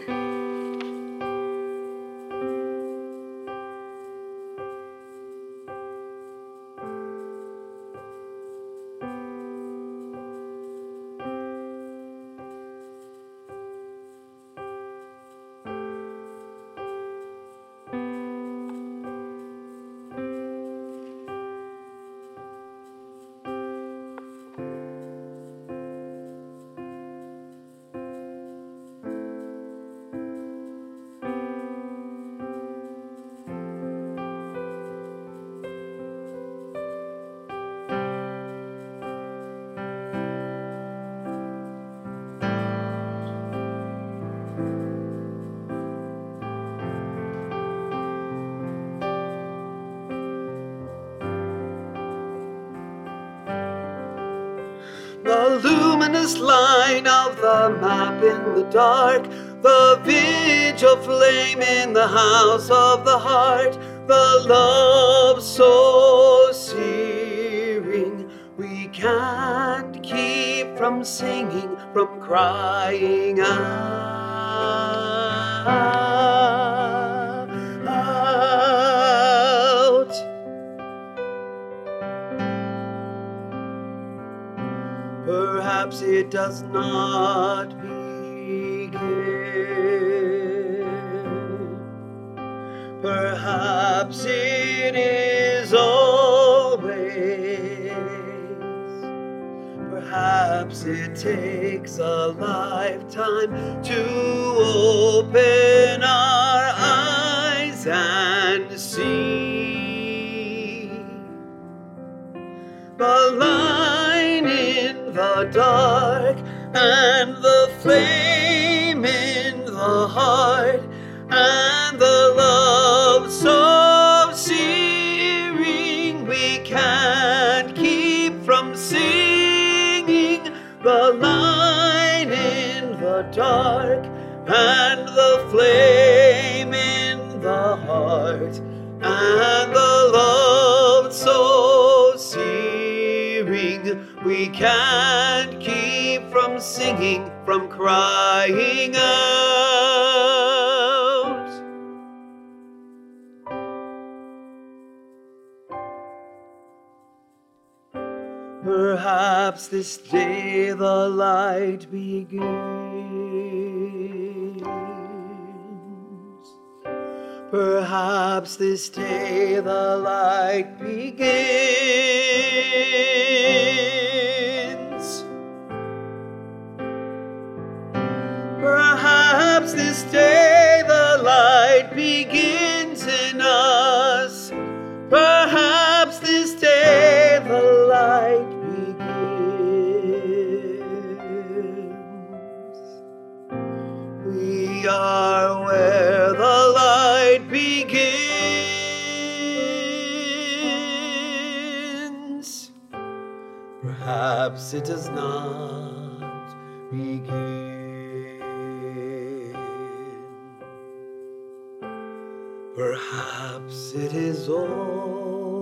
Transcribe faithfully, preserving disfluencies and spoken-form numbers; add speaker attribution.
Speaker 1: The luminous line of the map in the dark, the vigil flame in the house of the heart, the love so searing, we can't keep from singing, from crying out. Perhaps it does not begin. Perhaps it is always. Perhaps it takes a lifetime to open our eyes and see the line in the dark and the flame in the heart and the love so searing we can't keep from singing. The line in the dark and the flame in the heart and the love so searing we can't keep from singing, from crying out. Perhaps this day the light begins. Perhaps this day the light begins. Perhaps this day the light begins in us. Perhaps this day the light begins. We are where the light begins. Perhaps it does not begin. Perhaps it is all